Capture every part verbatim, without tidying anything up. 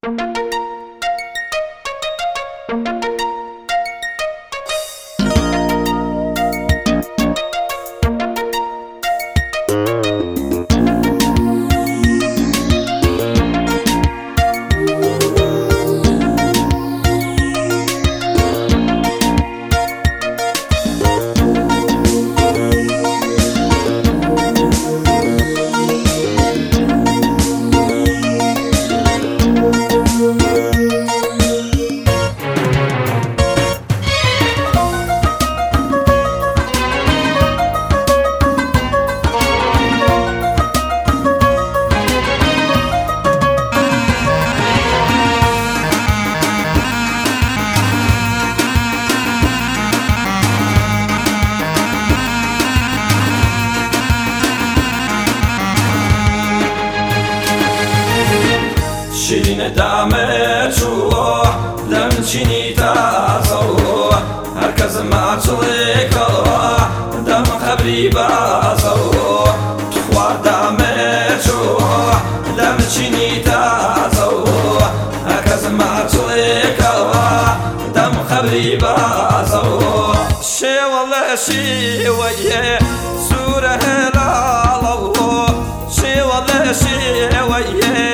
شیرین دمه چو دم چینی تازو هر کس معطوله که دم خبری بازو تو خواه دمه چو دم چینی تازو هر کس معطوله که دم خبری بازو شیوال شیویه سوره هلالو شیوال شیویه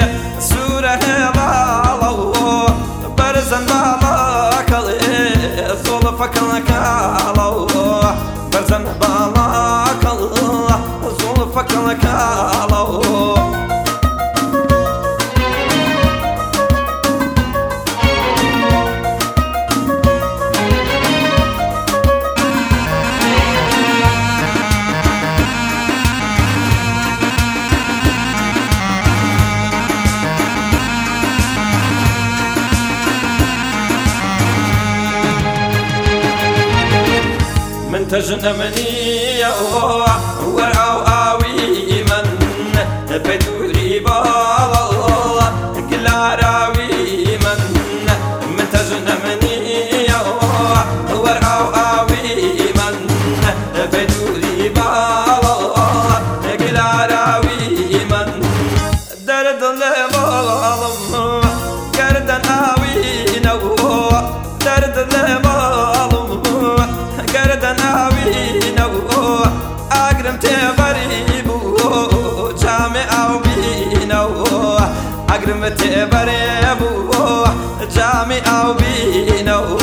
برزن بالاكل زلفك لكالو برزن بالاكل زلفك لكالو من تجنمني ورعو آوي من بدوري بالله قل عراوي من من تجنمني ورعو آوي من بدوري بالله قل عراوي من درد لبالم قردن آوي نو درد لبالم قردن آوي نو أقرم تبريبو جامع آوي نو أقرم تبريبو جامع آوي نو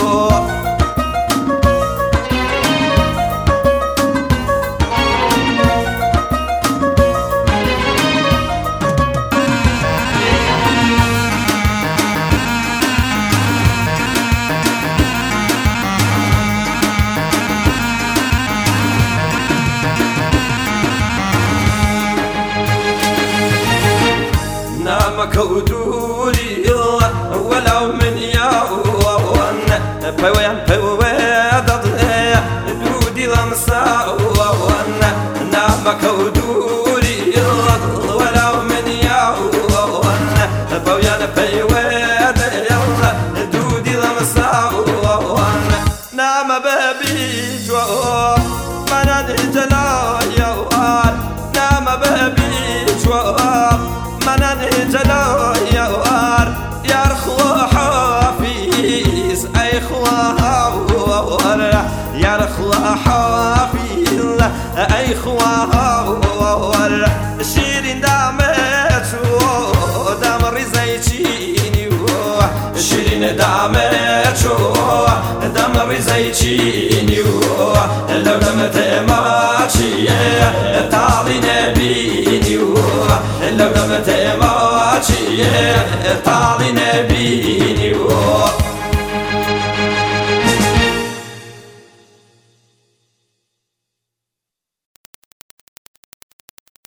كودوري ولو من يوان بوين بوين دودي لمساوان نعم كودوري ولو من يوان بوين بوين دودي لمساوان نعم بابي جو من نجلا يوان نعم بابي جو من انجلو يوار يا رخوة حافيز اي خوار يا رخوة حافيز اي خوار شيرين دامتو دام رزايتيني شيرين دامتو دام رزايتيني لو دمت ماشي تعالي نبيني لو دمت ماشي تعالي نبيني